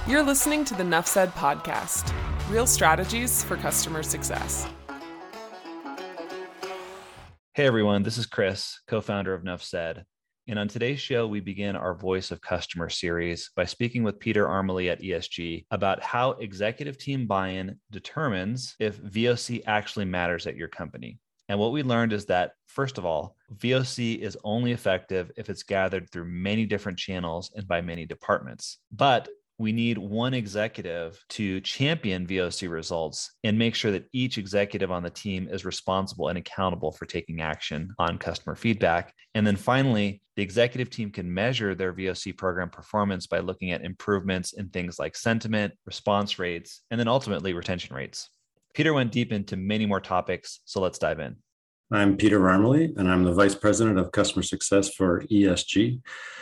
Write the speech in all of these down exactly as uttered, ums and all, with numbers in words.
You're listening to the Nuff Said podcast, real strategies for customer success. Hey everyone, this is Chris, co-founder of Nuff Said. And on today's show, we begin our Voice of Customer series by speaking with Peter Armely at E S G about how executive team buy-in determines if V O C actually matters at your company. And what we learned is that, first of all, V O C is only effective if it's gathered through many different channels and by many departments. But we need one executive to champion V O C results and make sure that each executive on the team is responsible and accountable for taking action on customer feedback. And then finally, the executive team can measure their V O C program performance by looking at improvements in things like sentiment, response rates, and then ultimately retention rates. Peter went deep into many more topics, so let's dive in. I'm Peter Armely, and I'm the Vice President of Customer Success for E S G.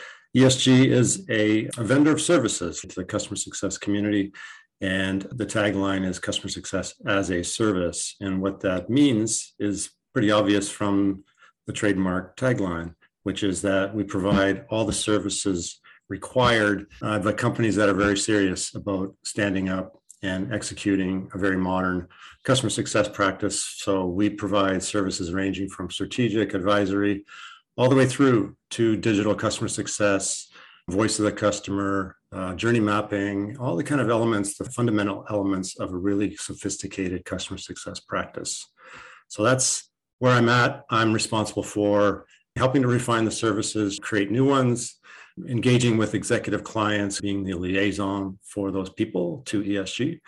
E S G is a, a vendor of services to the customer success community, and the tagline is customer success as a service. And what that means is pretty obvious from the trademark tagline, which is that we provide all the services required uh, by companies that are very serious about standing up and executing a very modern customer success practice. So we provide services ranging from strategic advisory all the way through to digital customer success, voice of the customer, uh, journey mapping, all the kind of elements, the fundamental elements of a really sophisticated customer success practice. So that's where I'm at. I'm responsible for helping to refine the services, create new ones, engaging with executive clients, being the liaison for those people to E S G,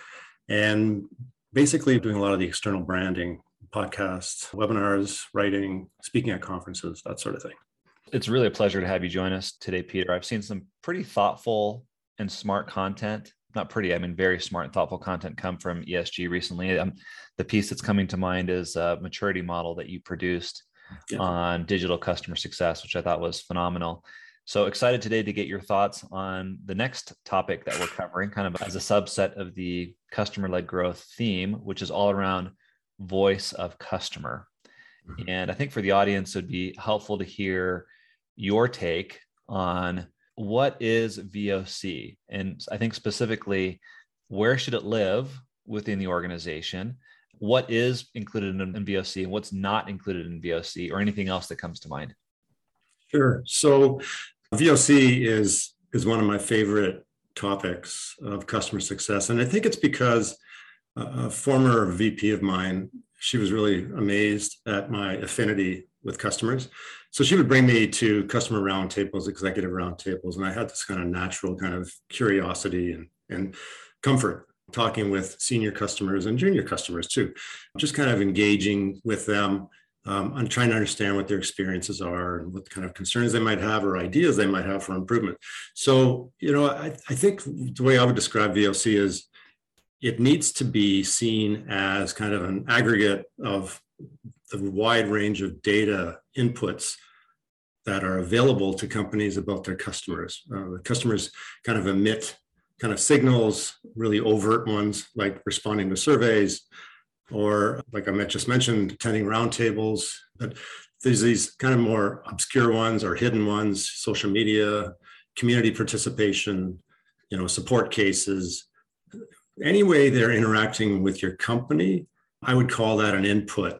and basically doing a lot of the external branding, podcasts, webinars, writing, speaking at conferences, that sort of thing. It's really a pleasure to have you join us today, Peter. I've seen some pretty thoughtful and smart content, not pretty, I mean, very smart and thoughtful content come from E S G recently. Um, the piece that's coming to mind is a maturity model that you produced yeah. on digital customer success, which I thought was phenomenal. So excited today to get your thoughts on the next topic that we're covering, kind of as a subset of the customer-led growth theme, which is all around voice of customer. Mm-hmm. And I think for the audience, it would be helpful to hear your take on what is V O C? And I think specifically, where should it live within the organization? What is included in, in V O C and what's not included in V O C, or anything else that comes to mind? Sure. So V O C is, is one of my favorite topics of customer success. And I think it's because a former V P of mine, she was really amazed at my affinity with customers. So she would bring me to customer roundtables, executive roundtables, and I had this kind of natural kind of curiosity and, and comfort talking with senior customers and junior customers too, just kind of engaging with them um, and trying to understand what their experiences are and what kind of concerns they might have or ideas they might have for improvement. So, you know, I, I think the way I would describe V O C is it needs to be seen as kind of an aggregate of the wide range of data inputs that are available to companies about their customers. Uh, the customers kind of emit kind of signals, really overt ones like responding to surveys, or like I just mentioned, attending roundtables. But there's these kind of more obscure ones or hidden ones, social media, community participation, you know, support cases. Any way they're interacting with your company, I would call that an input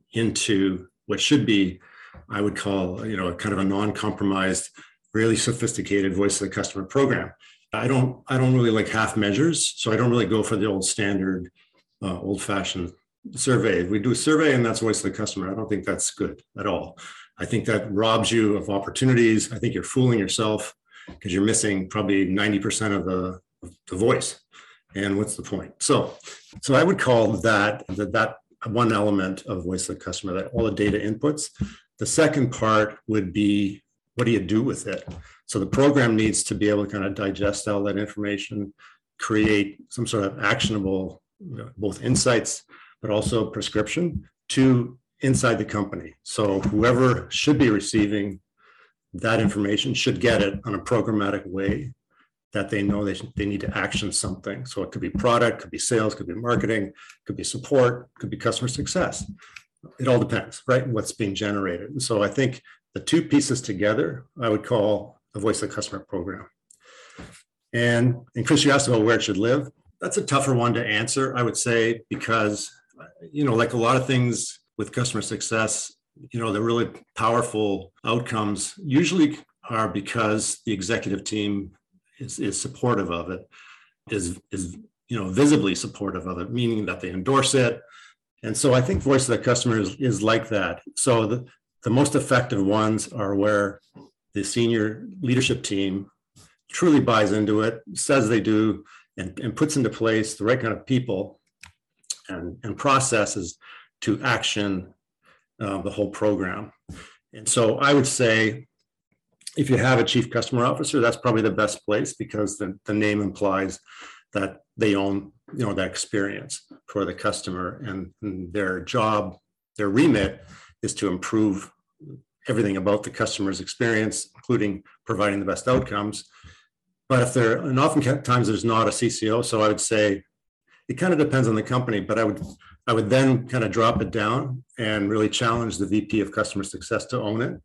into what should be, I would call, you know, kind of a non-compromised, really sophisticated voice of the customer program. I don't, I don't really like half measures, so I don't really go for the old standard, uh, old-fashioned survey. We do a survey and that's voice of the customer. I don't think that's good at all. I think that robs you of opportunities. I think you're fooling yourself because you're missing probably ninety percent of the, of the voice. And what's the point? So, so I would call that, that that one element of voice of the customer, that all the data inputs. The second part would be, what do you do with it? So the program needs to be able to kind of digest all that information, create some sort of actionable, you know, both insights, but also prescription to inside the company. So whoever should be receiving that information should get it on a programmatic way that they know they, should, they need to action something. So it could be product, could be sales, could be marketing, could be support, could be customer success. It all depends, right? What's being generated. And so I think the two pieces together, I would call the voice of the customer program. And, and Chris, you asked about where it should live. That's a tougher one to answer, I would say, because, you know, like a lot of things with customer success, you know, the really powerful outcomes usually are because the executive team is, is supportive of it, is, is, you know, visibly supportive of it, meaning that they endorse it. And so I think voice of the customer is, is like that. So the, the most effective ones are where the senior leadership team truly buys into it, says they do, and, and puts into place the right kind of people and, and processes to action uh, the whole program. And so I would say, if you have a chief customer officer, that's probably the best place, because the, the name implies that they own, you know, that experience for the customer, and, and their job, their remit is to improve everything about the customer's experience, including providing the best outcomes. But if there, and oftentimes there's not a C C O, so I would say it kind of depends on the company, but I would, I would then kind of drop it down and really challenge the V P of customer success to own it,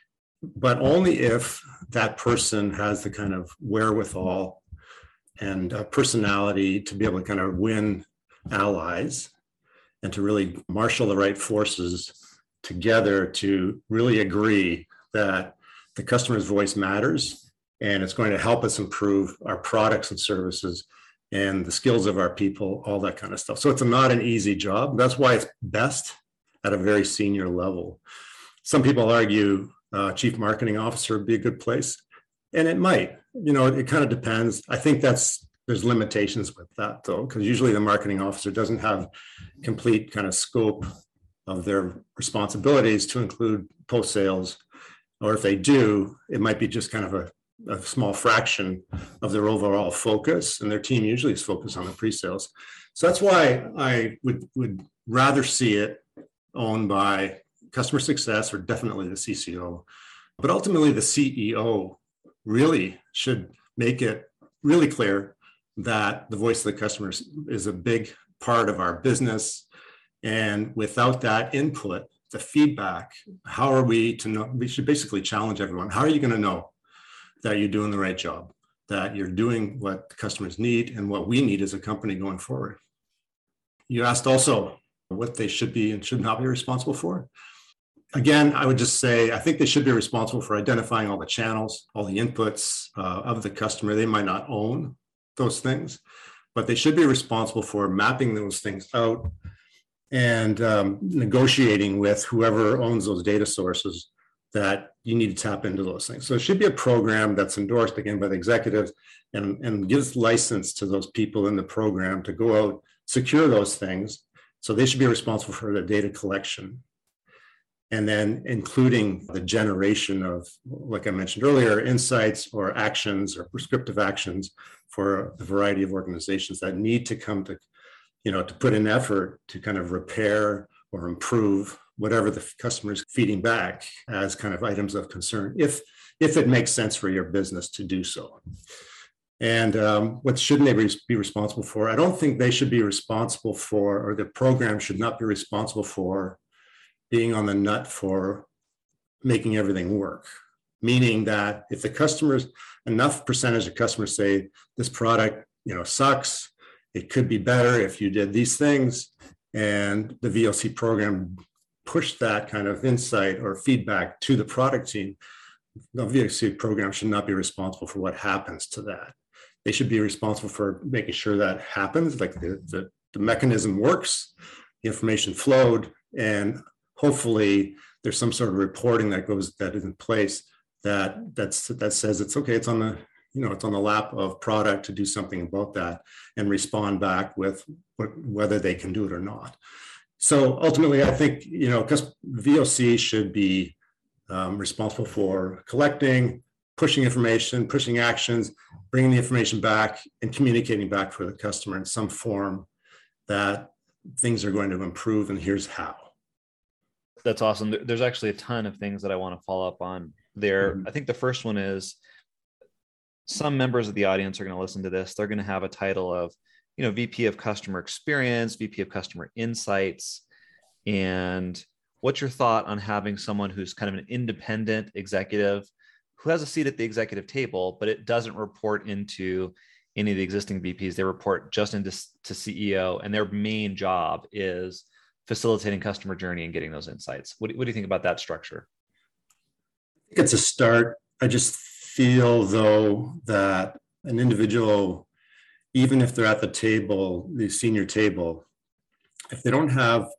but only if that person has the kind of wherewithal and uh, personality to be able to kind of win allies and to really marshal the right forces together to really agree that the customer's voice matters, and it's going to help us improve our products and services and the skills of our people, all that kind of stuff. So it's not an easy job. That's why it's best at a very senior level. Some people argue uh, chief marketing officer would be a good place, and it might. You know, it kind of depends. I think that's there's limitations with that, though, because usually the marketing officer doesn't have complete kind of scope of their responsibilities to include post-sales, or if they do, it might be just kind of a a small fraction of their overall focus, and their team usually is focused on the pre-sales. So that's why I would, would rather see it owned by customer success, or definitely the C C O. But ultimately, the C E O really should make it really clear that the voice of the customers is a big part of our business. And without that input, the feedback, how are we to know? We should basically challenge everyone. How are you going to know that you're doing the right job, that you're doing what the customers need and what we need as a company going forward? You asked also what they should be and should not be responsible for. Again, I would just say, I think they should be responsible for identifying all the channels, all the inputs uh, of the customer. They might not own those things, but they should be responsible for mapping those things out and um, negotiating with whoever owns those data sources that you need to tap into those things. So it should be a program that's endorsed again by the executives, and, and gives license to those people in the program to go out, secure those things. So they should be responsible for the data collection. And then including the generation of, like I mentioned earlier, insights or actions or prescriptive actions for a variety of organizations that need to come to, you know, to put in effort to kind of repair or improve whatever the customer's feeding back as kind of items of concern, if if it makes sense for your business to do so. And um, what shouldn't they be responsible for? I don't think they should be responsible for, or the program should not be responsible for, being on the nut for making everything work. Meaning that if the customers, enough percentage of customers say this product, you know, sucks, it could be better if you did these things, and the V O C program push that kind of insight or feedback to the product team, the V O C program should not be responsible for what happens to that. They should be responsible for making sure that happens, like the, the, the mechanism works, the information flowed, and hopefully there's some sort of reporting that goes, that is in place that that's that says it's okay, it's on the, you know, it's on the lap of product to do something about that and respond back with what, whether they can do it or not. So ultimately, I think, you know, because V O C should be um, responsible for collecting, pushing information, pushing actions, bringing the information back, and communicating back for the customer in some form that things are going to improve, and here's how. That's awesome. There's actually a ton of things that I want to follow up on there. Mm-hmm. I think the first one is, some members of the audience are going to listen to this. They're going to have a title of, you know, V P of Customer Experience, V P of Customer Insights. And what's your thought on having someone who's kind of an independent executive who has a seat at the executive table, but it doesn't report into any of the existing V Ps. They report just into to C E O, and their main job is facilitating customer journey and getting those insights. What, what do you think about that structure? I think it's a start. I just feel, though, that an individual, even if they're at the table, the senior table, if they don't have,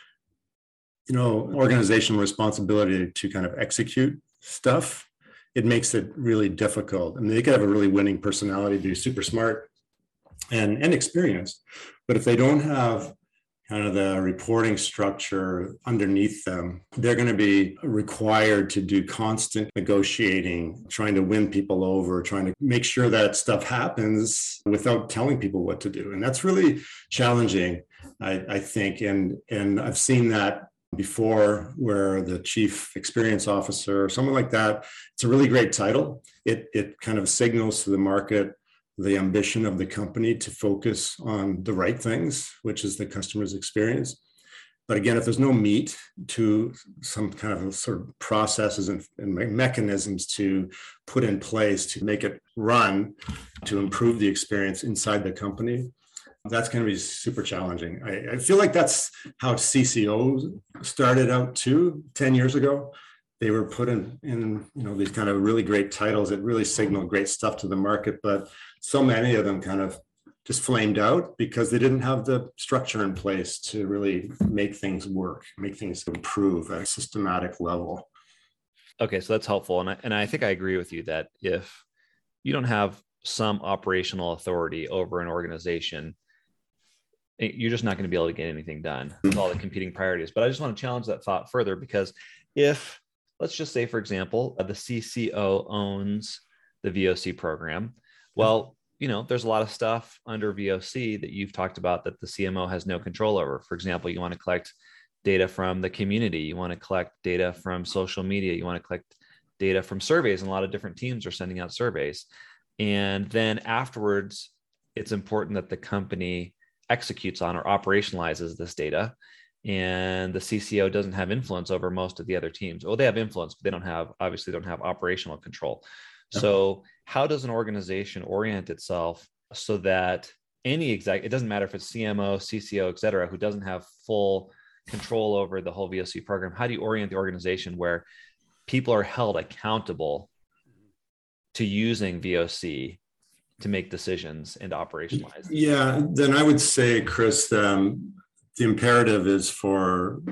you know, organizational responsibility to kind of execute stuff, it makes it really difficult. I mean, they could have a really winning personality, be super smart and, and experienced, but if they don't have kind of the reporting structure underneath them, they're going to be required to do constant negotiating, trying to win people over, trying to make sure that stuff happens without telling people what to do. And that's really challenging, I, I think. And, and I've seen that before, where the chief experience officer or someone like that, it's a really great title. It, it kind of signals to the market the ambition of the company to focus on the right things, which is the customer's experience. But again, if there's no meat to some kind of sort of processes and, and mechanisms to put in place to make it run, to improve the experience inside the company, that's going to be super challenging. I, I feel like that's how C C Os started out too, ten years ago. They were put in, in, you know, these kind of really great titles that really signal great stuff to the market, but so many of them kind of just flamed out because they didn't have the structure in place to really make things work, make things improve at a systematic level. Okay, so that's helpful. And I, and I think I agree with you that if you don't have some operational authority over an organization, you're just not going to be able to get anything done with all the competing priorities. But I just want to challenge that thought further, because if, let's just say, for example, the C C O owns the V O C program. Well, you know, there's a lot of stuff under V O C that you've talked about that the C M O has no control over. For example, you want to collect data from the community. You want to collect data from social media. You want to collect data from surveys. And a lot of different teams are sending out surveys. And then afterwards, it's important that the company executes on or operationalizes this data. And the C C O doesn't have influence over most of the other teams. Well, they have influence, but they don't have, obviously don't have operational control. So how does an organization orient itself so that any exec, it doesn't matter if it's C M O, C C O, et cetera, who doesn't have full control over the whole V O C program, how do you orient the organization where people are held accountable to using V O C to make decisions and operationalize? Yeah, then I would say, Chris, um, the imperative is for,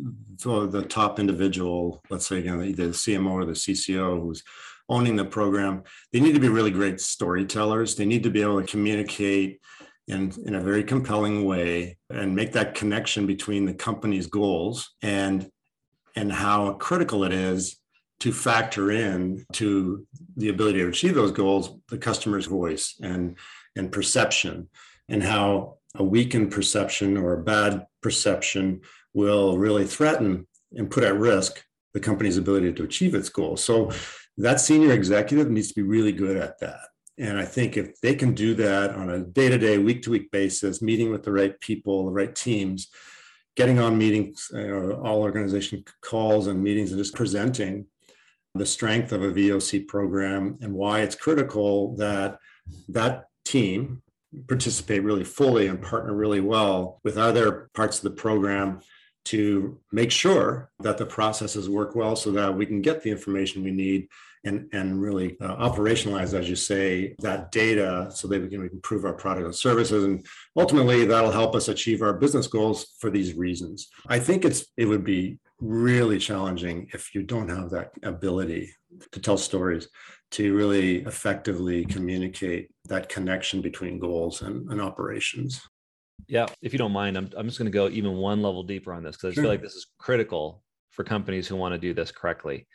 for the top individual, let's say again, either the C M O or the C C O who's owning the program. They need to be really great storytellers. They need to be able to communicate in, in a very compelling way and make that connection between the company's goals and, and how critical it is to factor in to the ability to achieve those goals, the customer's voice and, and perception, and how a weakened perception or a bad perception will really threaten and put at risk the company's ability to achieve its goals. So that senior executive needs to be really good at that. And I think if they can do that on a day-to-day, week-to-week basis, meeting with the right people, the right teams, getting on meetings, you know, all organization calls and meetings, and just presenting the strength of a V O C program and why it's critical that that team participate really fully and partner really well with other parts of the program to make sure that the processes work well so that we can get the information we need and, and really uh, operationalize, as you say, that data so that we can improve our product and services. And ultimately, that'll help us achieve our business goals for these reasons. I think it's it would be really challenging if you don't have that ability to tell stories, to really effectively communicate that connection between goals and, and operations. Yeah, if you don't mind, I'm, I'm just going to go even one level deeper on this because I sure. feel like this is critical for companies who want to do this correctly.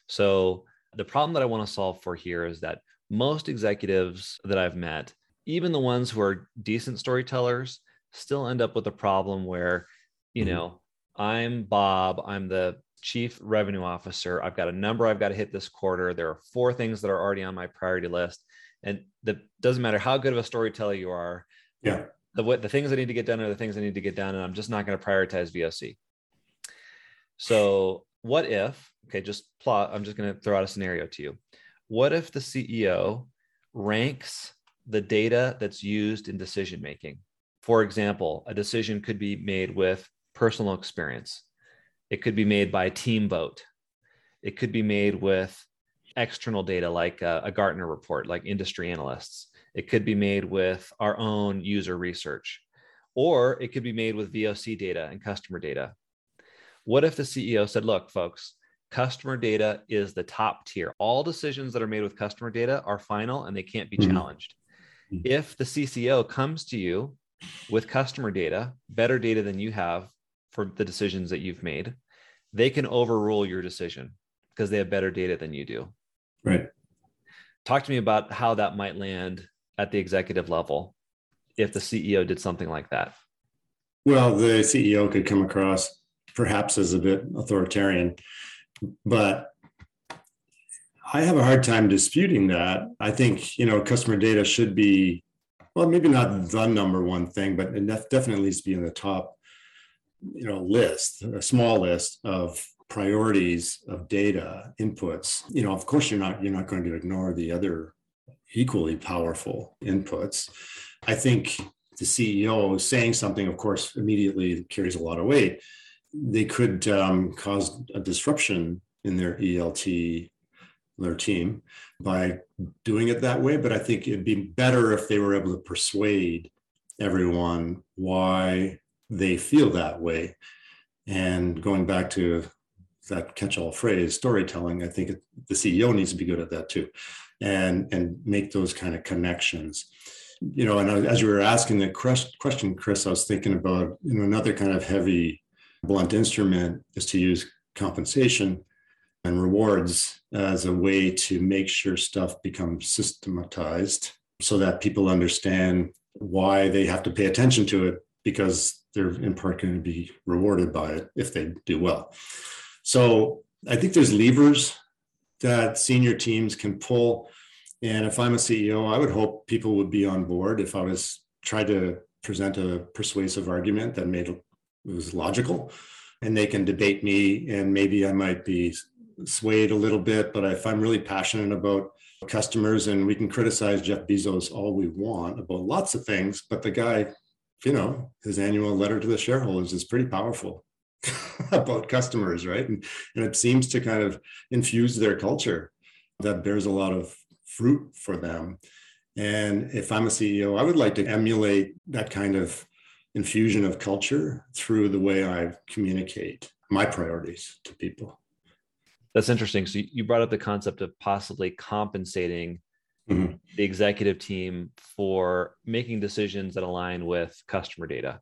So the problem that I want to solve for here is that most executives that I've met, even the ones who are decent storytellers, still end up with a problem where, you mm-hmm. know, I'm Bob, I'm the chief revenue officer. I've got a number I've got to hit this quarter. There are four things that are already on my priority list. And that doesn't matter how good of a storyteller you are. Yeah. The, the things I need to get done are the things I need to get done, and I'm just not going to prioritize V O C. So what if, okay, just plot, I'm just going to throw out a scenario to you. What if the C E O ranks the data that's used in decision making? For example, a decision could be made with personal experience. It could be made by team vote. It could be made with external data like a, a Gartner report, like industry analysts. It could be made with our own user research, or it could be made with V O C data and customer data. What if the C E O said, look, folks, customer data is the top tier. All decisions that are made with customer data are final and they can't be mm-hmm. challenged. Mm-hmm. If the C C O comes to you with customer data, better data than you have for the decisions that you've made, they can overrule your decision because they have better data than you do. Right. Talk to me about how that might land at the executive level if the C E O did something like that. Well, the C E O could come across perhaps as a bit authoritarian, but I have a hard time disputing that. I think, you know, customer data should be, well, maybe not the number one thing, but it definitely needs to be in the top, you know, list, a small list of priorities of data inputs. You know, of course, you're not you're not going to ignore the other equally powerful inputs. I think the C E O saying something, of course, immediately carries a lot of weight. They could um, cause a disruption in their E L T, their team, by doing it that way. But I think it'd be better if they were able to persuade everyone why they feel that way. And going back to that catch-all phrase, storytelling, I think the C E O needs to be good at that too, and and make those kind of connections. You know, and as you were asking the question, Chris, I was thinking about, you know, another kind of heavy, blunt instrument is to use compensation and rewards as a way to make sure stuff becomes systematized so that people understand why they have to pay attention to it, because they're in part going to be rewarded by it if they do well. So I think there's levers that senior teams can pull. And if I'm a C E O, I would hope people would be on board if I was trying to present a persuasive argument that made it was logical, and they can debate me, and maybe I might be swayed a little bit. But if I'm really passionate about customers, and we can criticize Jeff Bezos all we want about lots of things, but the guy, you know, his annual letter to the shareholders is pretty powerful about customers, right? And, and it seems to kind of infuse their culture that bears a lot of fruit for them. And if I'm a C E O, I would like to emulate that kind of infusion of culture through the way I communicate my priorities to people. That's interesting. So you brought up the concept of possibly compensating mm-hmm. the executive team for making decisions that align with customer data.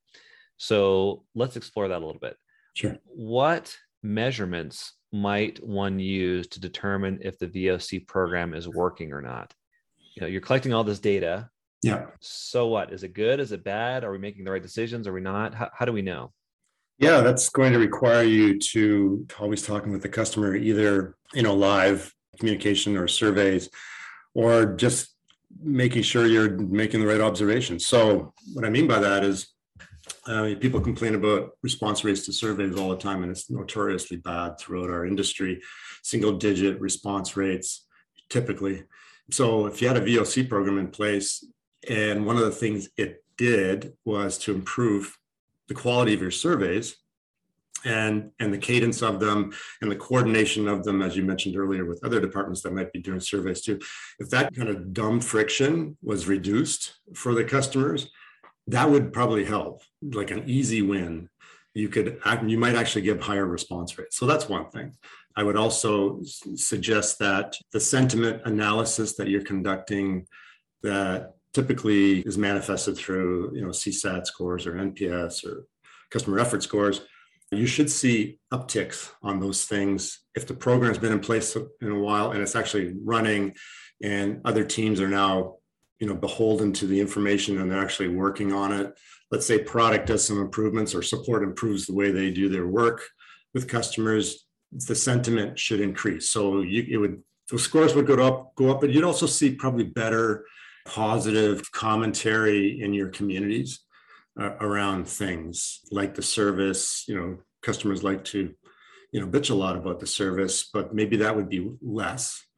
So let's explore that a little bit. Sure. What measurements might one use to determine if the V O C program is working or not? You know, you're collecting all this data. Yeah. So what? Is it good? Is it bad? Are we making the right decisions? Are we not? How, how do we know? Yeah, that's going to require you to always talking with the customer, either, you know, live communication or surveys, or just making sure you're making the right observations. So what I mean by that is, Uh, people complain about response rates to surveys all the time, and it's notoriously bad throughout our industry, single digit response rates typically. So if you had a V O C program in place, and one of the things it did was to improve the quality of your surveys and, and the cadence of them and the coordination of them, as you mentioned earlier, with other departments that might be doing surveys too. If that kind of dumb friction was reduced for the customers, that would probably help, like an easy win. You could, you might actually give higher response rates. So that's one thing. I would also suggest that the sentiment analysis that you're conducting, that typically is manifested through, you know, C SAT scores or N P S or customer effort scores, you should see upticks on those things if the program's been in place in a while and it's actually running, and other teams are now, you know, beholden to the information and they're actually working on it. Let's say product does some improvements or support improves the way they do their work with customers, the sentiment should increase. So you, it would, the scores would go up, go up, but you'd also see probably better positive commentary in your communities uh, around things like the service. You know, customers like to, you know, bitch a lot about the service, but maybe that would be less.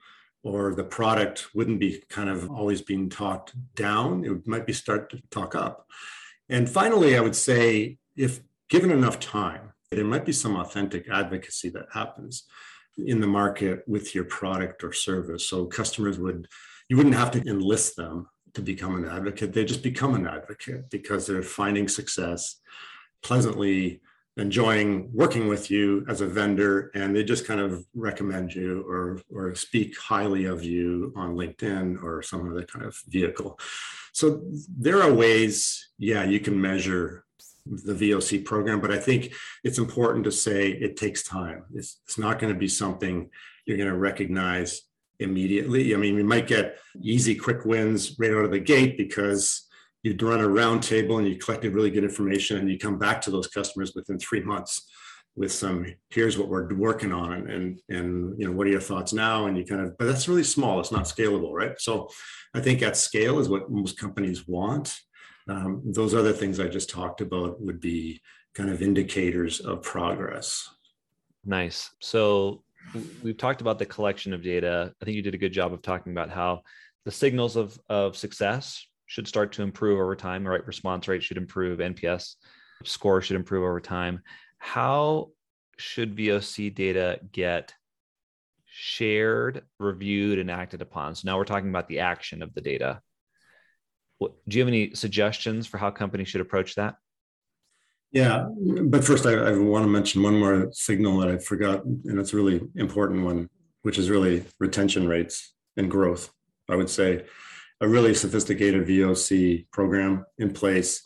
or the product wouldn't be kind of always being talked down. It might be start to talk up. And finally, I would say if given enough time, there might be some authentic advocacy that happens in the market with your product or service. So customers would, you wouldn't have to enlist them to become an advocate. They just become an advocate because they're finding success, pleasantly enjoying working with you as a vendor, and they just kind of recommend you or, or speak highly of you on LinkedIn or some other kind of vehicle. So there are ways, yeah, you can measure the V O C program, but I think it's important to say it takes time. It's, it's not going to be something you're going to recognize immediately. I mean, you might get easy, quick wins right out of the gate because you'd run a round table and you collected really good information and you come back to those customers within three months with some, here's what we're working on and, and, and you know, what are your thoughts now? And you kind of, but that's really small. It's not scalable, right? So I think at scale is what most companies want. Um, those other things I just talked about would be kind of indicators of progress. Nice. So we've talked about the collection of data. I think you did a good job of talking about how the signals of, of success should start to improve over time, right? Response rate should improve, N P S score should improve over time. How should V O C data get shared, reviewed, and acted upon? So now we're talking about the action of the data. What, do you have any suggestions for how companies should approach that? Yeah, but first I, I want to mention one more signal that I forgot, and it's a really important one, which is really retention rates and growth. I would say a really sophisticated V O C program in place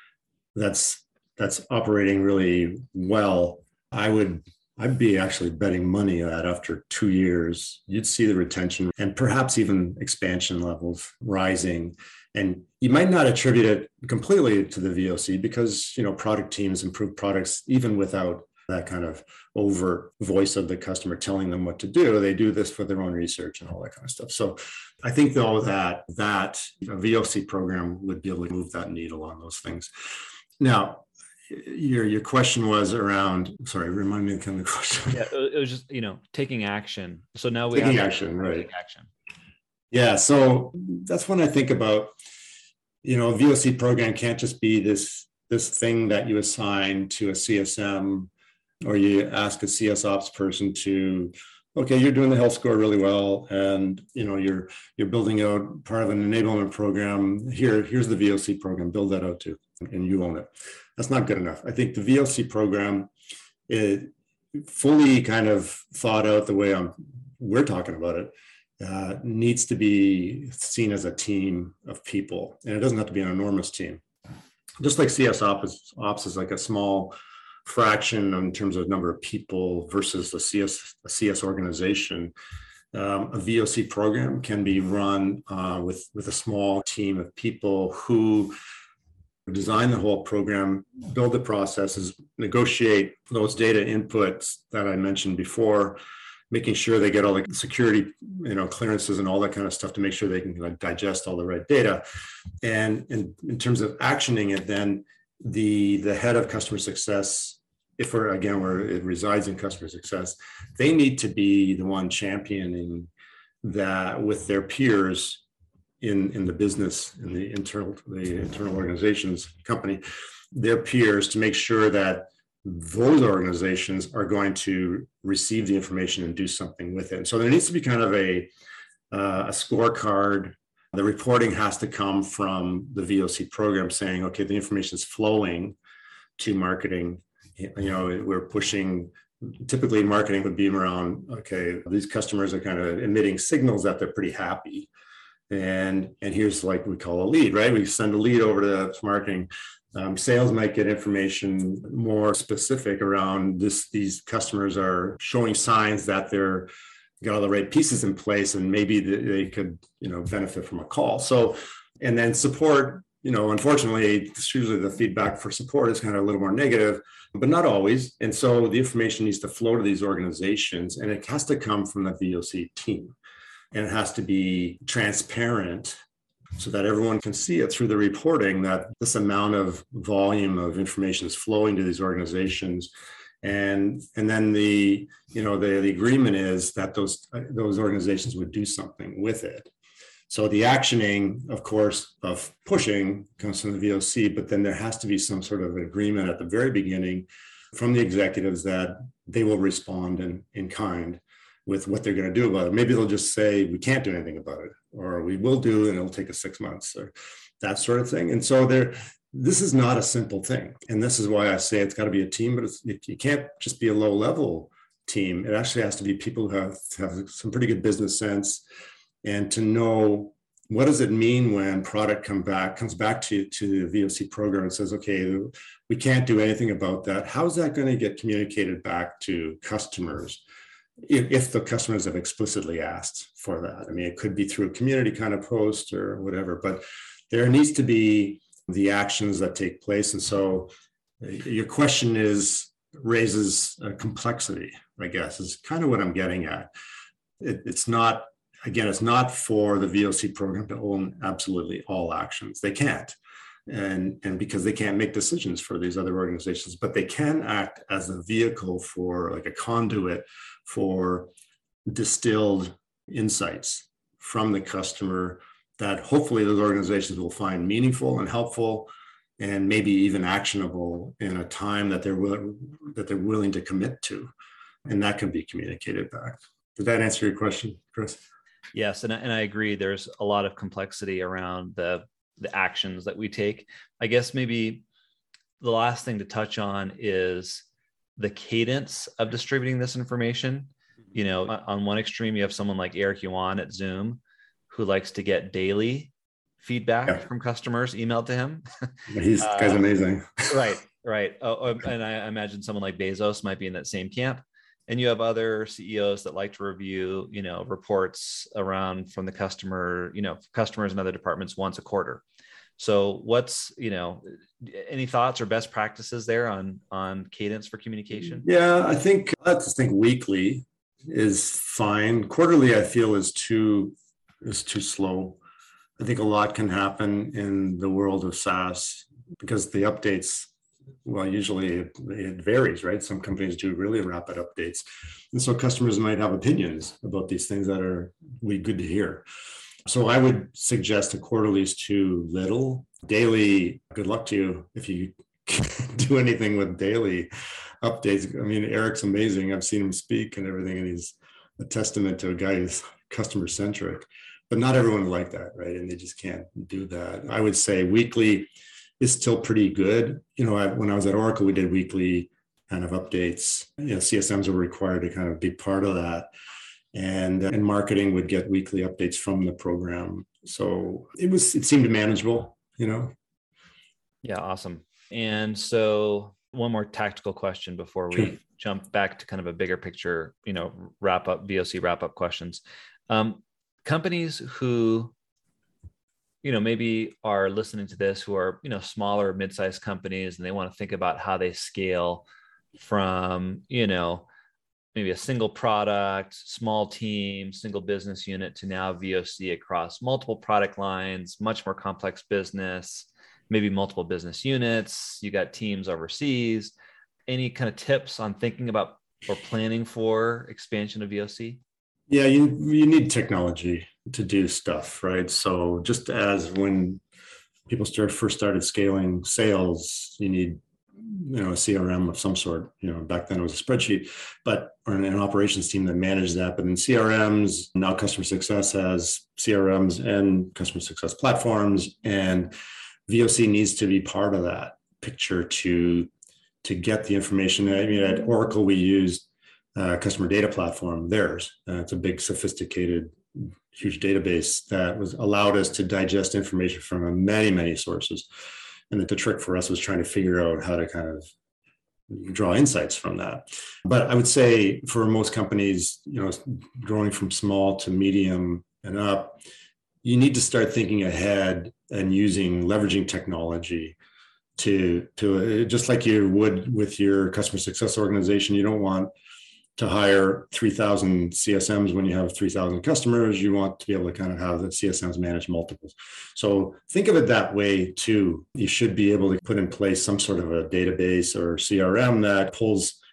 that's that's operating really well. I would I'd be actually betting money that after two years, you'd see the retention and perhaps even expansion levels rising. And you might not attribute it completely to the V O C because, you know, product teams improve products even without that kind of overt voice of the customer telling them what to do. They do this for their own research and all that kind of stuff. So I think though that that a V O C program would be able to move that needle on those things. Now, your your question was around, sorry, remind me again the question. Yeah, it was just, you know, taking action. So now we taking have action, right? Taking action. Yeah, so that's when I think about, you know, a V O C program can't just be this this thing that you assign to a C S M or you ask a C S ops person to, okay, you're doing the health score really well, and you know you're you're building out part of an enablement program. Here, here's the V O C program. Build that out too, and you own it. That's not good enough. I think the V O C program is fully kind of thought out the way I'm, we're talking about it. Uh, needs to be seen as a team of people, and it doesn't have to be an enormous team. Just like C S ops, ops is like a small fraction in terms of number of people versus a C S a C S organization. Um, a V O C program can be run uh, with with a small team of people who design the whole program, build the processes, negotiate those data inputs that I mentioned before, making sure they get all the security, you know, clearances and all that kind of stuff to make sure they can like, digest all the right data. And, and in terms of actioning it, then the, the head of customer success, if we're, again, where it resides in customer success, they need to be the one championing that with their peers in, in the business, in the internal, the internal organizations, company, their peers to make sure that those organizations are going to receive the information and do something with it. And so there needs to be kind of a, uh, a scorecard. The reporting has to come from the V O C program saying, okay, the information is flowing to marketing. You know, we're pushing, typically marketing would be around, okay, these customers are kind of emitting signals that they're pretty happy. And, and here's like we call a lead, right? We send a lead over to marketing. Um, sales might get information more specific around this. These customers are showing signs that they're got all the right pieces in place, and maybe they could, you know, benefit from a call. So, and then support, you know, unfortunately, usually the feedback for support is kind of a little more negative, but not always. And so the information needs to flow to these organizations, and it has to come from the V O C team, and it has to be transparent, so that everyone can see it through the reporting that this amount of volume of information is flowing to these organizations. And, and then the, you know, the, the agreement is that those, those organizations would do something with it. So the actioning, of course, of pushing comes from the V O C, but then there has to be some sort of agreement at the very beginning from the executives that they will respond in, in kind with what they're going to do about it. Maybe they'll just say, we can't do anything about it, or we will do, and it'll take us six months, or that sort of thing. And so there, this is not a simple thing. And this is why I say it's got to be a team, but it's, it, you can't just be a low level team. It actually has to be people who have, have some pretty good business sense, and to know what does it mean when product come back, comes back to, to the V O C program and says, okay, we can't do anything about that. How's that going to get communicated back to customers if, if the customers have explicitly asked for that? I mean, it could be through a community kind of post or whatever, but there needs to be the actions that take place. And so your question is raises a complexity, I guess, is kind of what I'm getting at. It, it's not, again, it's not for the V O C program to own absolutely all actions. They can't. And, and because they can't make decisions for these other organizations, but they can act as a vehicle for, like a conduit for distilled insights from the customer that hopefully those organizations will find meaningful and helpful, and maybe even actionable in a time that they're willing, that they're willing to commit to. And that can be communicated back. Did that answer your question, Chris? Yes, and, and I agree. There's a lot of complexity around the, the actions that we take. I guess maybe the last thing to touch on is the cadence of distributing this information. You know, on one extreme, you have someone like Eric Yuan at Zoom, who likes to get daily feedback yeah. from customers emailed to him. He's uh, guy's amazing. Right, right. Oh, and I imagine someone like Bezos might be in that same camp. And you have other C E Os that like to review, you know, reports around from the customer, you know, customers and other departments once a quarter. So what's, you know, any thoughts or best practices there on, on cadence for communication? Yeah, I think, I just think weekly is fine. Quarterly, I feel is too, is too slow. I think a lot can happen in the world of SaaS because the updates, well, usually it, it varies, right? Some companies do really rapid updates. And so customers might have opinions about these things that are really good to hear. So I would suggest a quarterly is too little. Daily, good luck to you if you do anything with daily updates. I mean, Eric's amazing. I've seen him speak and everything, and he's a testament to a guy who's customer centric. But not everyone like that, right? And they just can't do that. I would say weekly is still pretty good. You know, I, when I was at Oracle, we did weekly kind of updates. You know, C S Ms were required to kind of be part of that. And, and marketing would get weekly updates from the program. So it was, it seemed manageable, you know? Yeah, awesome. And so one more tactical question before we sure. jump back to kind of a bigger picture, you know, wrap up, V O C wrap up questions. Um, companies who, you know, maybe are listening to this, who are, you know, smaller, mid-sized companies, and they want to think about how they scale from, you know, maybe a single product, small team, single business unit to now V O C across multiple product lines, much more complex business, maybe multiple business units. You got teams overseas. Any kind of tips on thinking about or planning for expansion of V O C? Yeah, you you need technology to do stuff, right? So just as when people start first started scaling sales, you need, you know, a C R M of some sort. You know, back then it was a spreadsheet, but or an, an operations team that managed that. But in C R Ms, now customer success has C R Ms and customer success platforms, and V O C needs to be part of that picture to to get the information. I mean, at Oracle, we used Uh, customer data platform, theirs. Uh, it's a big, sophisticated, huge database that was allowed us to digest information from many, many sources. And that the trick for us was trying to figure out how to kind of draw insights from that. But I would say for most companies, you know, growing from small to medium and up, you need to start thinking ahead and using, leveraging technology to, to just like you would with your customer success organization. You don't want to hire three thousand C S Ms when you have three thousand customers. You want to be able to kind of have the C S Ms manage multiples. So think of it that way too. You should be able to put in place some sort of a database or C R M that pulls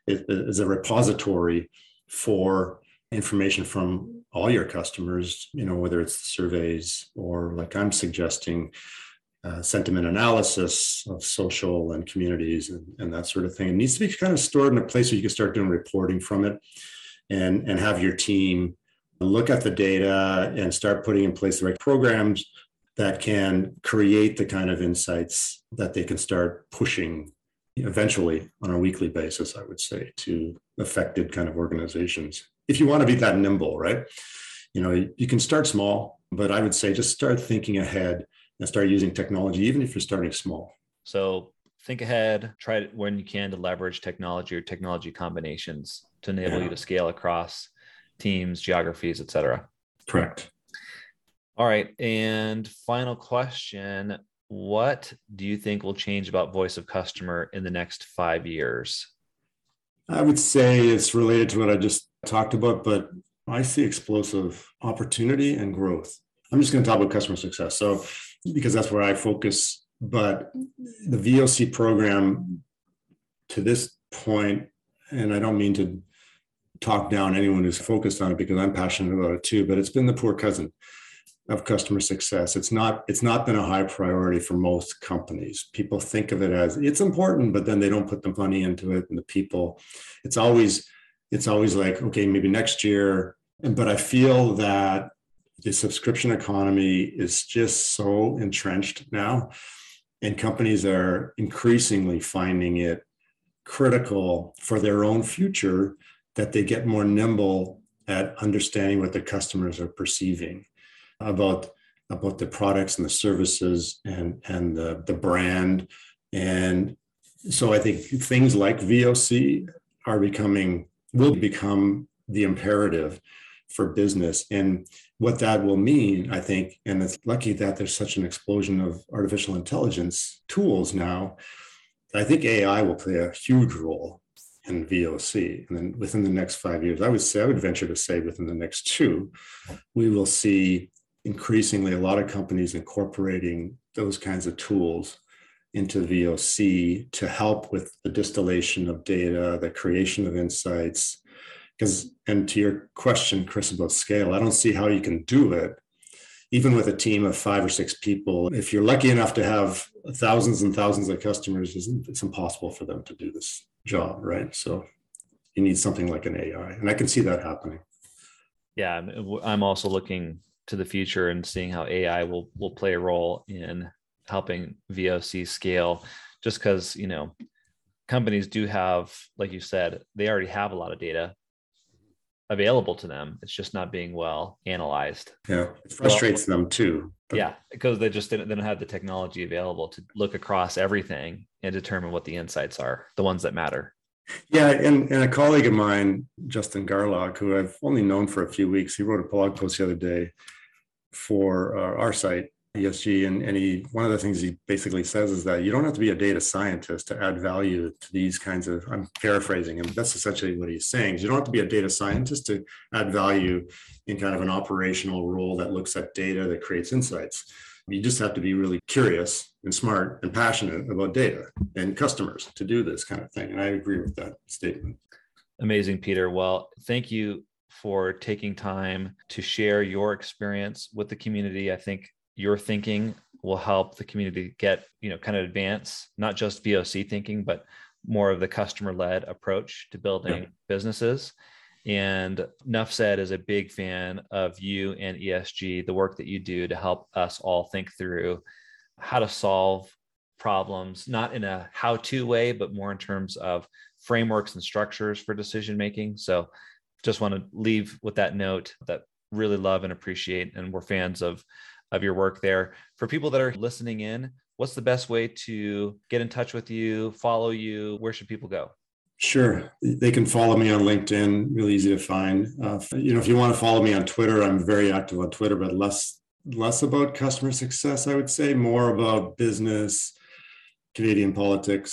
it is a repository for information from all your customers, you know, whether it's surveys or, like I'm suggesting, uh, sentiment analysis of social and communities and, and that sort of thing. It needs to be kind of stored in a place where you can start doing reporting from it, and, and have your team look at the data and start putting in place the right programs that can create the kind of insights that they can start pushing eventually on a weekly basis, I would say, to affected kind of organizations. If you want to be that nimble, right? You know, you can start small, but I would say just start thinking ahead and start using technology, even if you're starting small. So think ahead, try it when you can to leverage technology or technology combinations to enable yeah. you to scale across teams, geographies, et cetera. Correct. All right. And final question, what do you think will change about voice of customer in the next five years? I would say it's related to what I just talked about, but I see explosive opportunity and growth. I'm just going to talk about customer success. So, because that's where I focus, but the V O C program to this point, and I don't mean to talk down anyone who's focused on it because I'm passionate about it too, but it's been the poor cousin of customer success. It's not, it's not been a high priority for most companies. People think of it as it's important, but then they don't put the money into it and the people. It's always, it's always like, okay, maybe next year. But I feel that the subscription economy is just so entrenched now, and companies are increasingly finding it critical for their own future that they get more nimble at understanding what the customers are perceiving about, about the products and the services and, and the, the brand. And so I think things like V O C are becoming, will become the imperative for business. And what that will mean, I think, and it's lucky that there's such an explosion of artificial intelligence tools now, I think A I will play a huge role in V O C. And then within the next five years, I would say, I would venture to say within the next two, we will see increasingly a lot of companies incorporating those kinds of tools into V O C to help with the distillation of data, the creation of insights. Because, and to your question, Chris, about scale, I don't see how you can do it, even with a team of five or six people. If you're lucky enough to have thousands and thousands of customers, it's impossible for them to do this job, right? So you need something like an A I, and I can see that happening. Yeah, I'm also looking to the future and seeing how A I will will play a role in helping V O C scale, just because, you know, companies do have, like you said, they already have a lot of data available to them. It's just not being well analyzed. Yeah, it frustrates well, them too. But... Yeah, because they just didn't, they don't have the technology available to look across everything and determine what the insights are, the ones that matter. Yeah, and, and a colleague of mine, Justin Garlock, who I've only known for a few weeks, he wrote a blog post the other day for uh, our site, E S G, and, and he, one of the things he basically says is that you don't have to be a data scientist to add value to these kinds of, I'm paraphrasing him, that's essentially what he's saying. You don't have to be a data scientist to add value in kind of an operational role that looks at data that creates insights. You just have to be really curious and smart and passionate about data and customers to do this kind of thing. And I agree with that statement. Amazing, Peter. Well, thank you for taking time to share your experience with the community. I think your thinking will help the community get, you know, kind of advance, not just V O C thinking, but more of the customer-led approach to building yeah. businesses. And Nuff Said is a big fan of you and E S G, the work that you do to help us all think through how to solve problems, not in a how-to way, but more in terms of frameworks and structures for decision-making. So just want to leave with that note that really love and appreciate, and we're fans of of your work there. For people that are listening in, what's the best way to get in touch with you, follow you? Where should people go? Sure. They can follow me on LinkedIn, really easy to find. Uh, you know, if you want to follow me on Twitter, I'm very active on Twitter, but less, less about customer success, I would say, more about business, Canadian politics.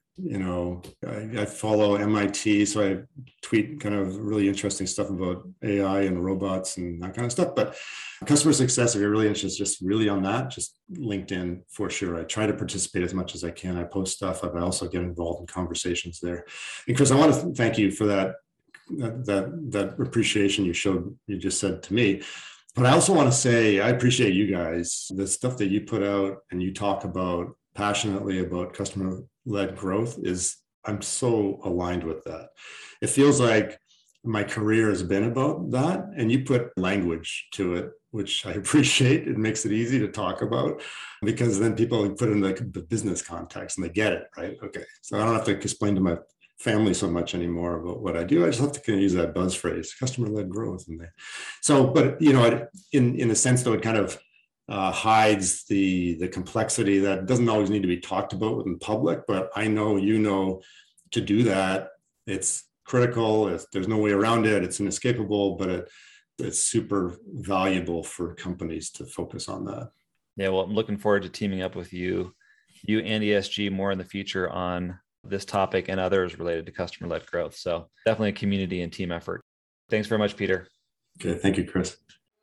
You know, I, I follow M I T, so I tweet kind of really interesting stuff about A I and robots and that kind of stuff. But customer success, if you're really interested just really on that, just LinkedIn for sure. I try to participate as much as I can. I post stuff. I also get involved in conversations there. And Chris, I want to thank you for that, that, that, that appreciation you showed, you just said to me. But I also want to say, I appreciate you guys, the stuff that you put out and you talk about passionately about customer-led growth is, I'm so aligned with that. It feels like my career has been about that, and you put language to it, which I appreciate. It makes it easy to talk about because then people put it in the business context and they get it, right? Okay, so I don't have to explain to my family so much anymore about what I do. I just have to kind of use that buzz phrase, customer-led growth. And they, so, but you know, in in a sense, though, it kind of Uh, hides the the complexity that doesn't always need to be talked about in public, but I know, you know, to do that, it's critical. It's, there's no way around it. It's inescapable, but it, it's super valuable for companies to focus on that. Yeah, well, I'm looking forward to teaming up with you, you and E S G more in the future on this topic and others related to customer-led growth. So definitely a community and team effort. Thanks very much, Peter. Okay, thank you, Chris.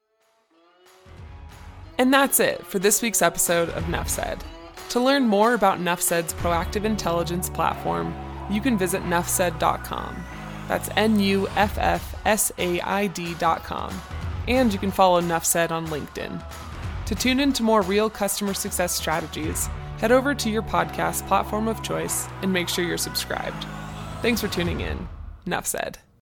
And that's it for this week's episode of Nuff Said. To learn more about Nuff Said's proactive intelligence platform, you can visit nuff said dot com. That's N U F F S A I D dot com. And you can follow Nuff Said on LinkedIn. To tune into more real customer success strategies, head over to your podcast platform of choice and make sure you're subscribed. Thanks for tuning in. Nuff Said.